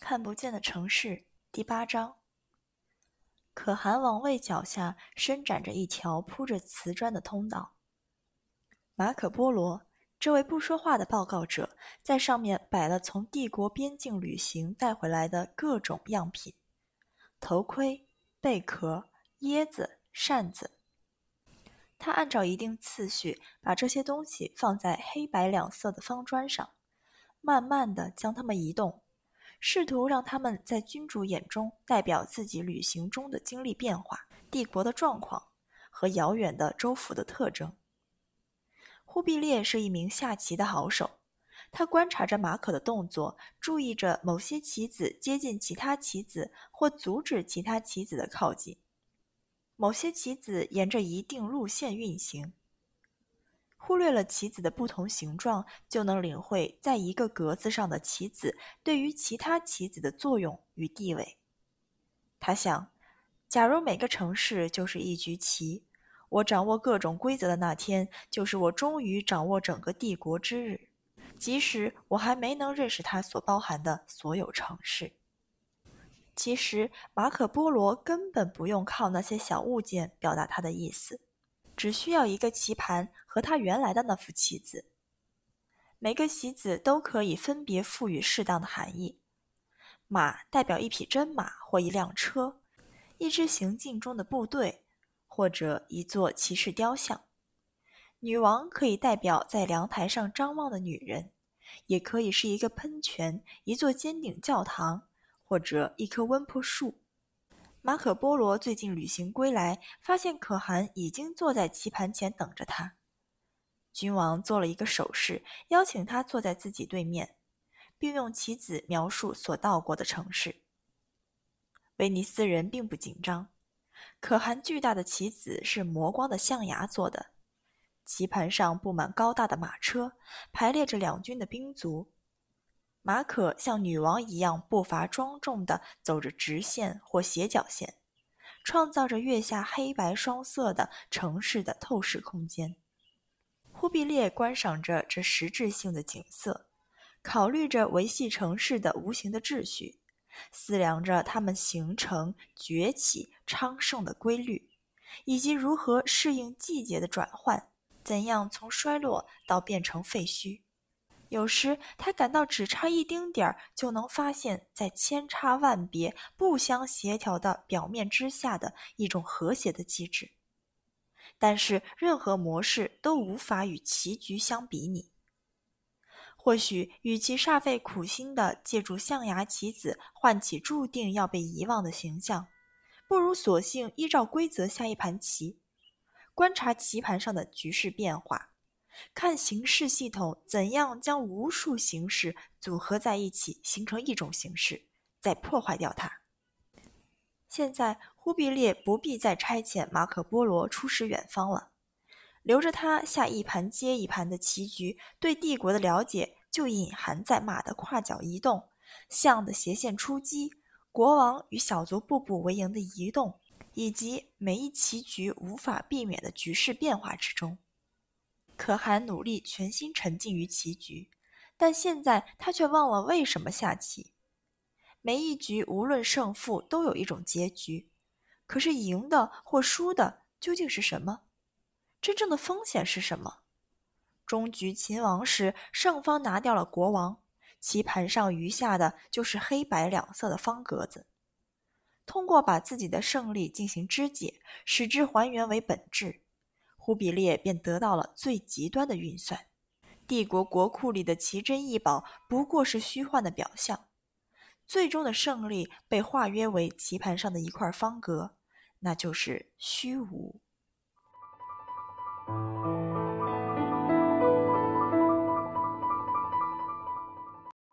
看不见的城市第8章。可汗王位脚下伸展着一条铺着瓷砖的通道。马可波罗，这位不说话的报告者，在上面摆了从帝国边境旅行带回来的各种样品：头盔、贝壳、椰子、扇子。他按照一定次序把这些东西放在黑白两色的方砖上，慢慢地将它们移动，试图让他们在君主眼中代表自己旅行中的经历变化、帝国的状况和遥远的州府的特征。忽必烈是一名下棋的好手，他观察着马可的动作，注意着某些棋子接近其他棋子或阻止其他棋子的靠近，某些棋子沿着一定路线运行。忽略了棋子的不同形状，就能领会在一个格子上的棋子对于其他棋子的作用与地位。他想，假如每个城市就是一局棋，我掌握各种规则的那天，就是我终于掌握整个帝国之日，即使我还没能认识它所包含的所有城市。其实马可波罗根本不用靠那些小物件表达他的意思，只需要一个棋盘和他原来的那副棋子。每个棋子都可以分别赋予适当的含义。马代表一匹真马或一辆车，一支行进中的部队，或者一座骑士雕像。女王可以代表在凉台上张望的女人，也可以是一个喷泉、一座尖顶教堂，或者一棵温柏树。马可波罗最近旅行归来，发现可汗已经坐在棋盘前等着他。君王做了一个手势，邀请他坐在自己对面，并用棋子描述所到过的城市。威尼斯人并不紧张，可汗巨大的棋子是磨光的象牙做的，棋盘上布满高大的马车，排列着两军的兵卒。马可像女王一样步伐庄重地走着直线或斜角线，创造着月下黑白双色的城市的透视空间。忽必烈观赏着这实质性的景色，考虑着维系城市的无形的秩序，思量着它们形成、崛起、昌盛的规律，以及如何适应季节的转换，怎样从衰落到变成废墟。有时他感到只差一丁点儿就能发现在千差万别、不相协调的表面之下的一种和谐的机制，但是任何模式都无法与棋局相比拟。或许与其煞费苦心地借助象牙棋子唤起注定要被遗忘的形象，不如索性依照规则下一盘棋，观察棋盘上的局势变化，看形式系统怎样将无数形式组合在一起形成一种形式，再破坏掉它。现在忽必烈不必再差遣马可波罗出使远方了，留着他下一盘接一盘的棋局，对帝国的了解就隐含在马的跨角移动、象的斜线出击、国王与小卒步步为营的移动，以及每一棋局无法避免的局势变化之中。可汗努力全心沉浸于棋局，但现在他却忘了为什么下棋。每一局无论胜负都有一种结局，可是赢的或输的究竟是什么？真正的风险是什么？终局秦王时，胜方拿掉了国王，棋盘上余下的就是黑白两色的方格子。通过把自己的胜利进行肢解，使之还原为本质，忽必烈便得到了最极端的运算。帝国国库里的奇珍异宝不过是虚幻的表象，最终的胜利被化约为棋盘上的一块方格，那就是虚无。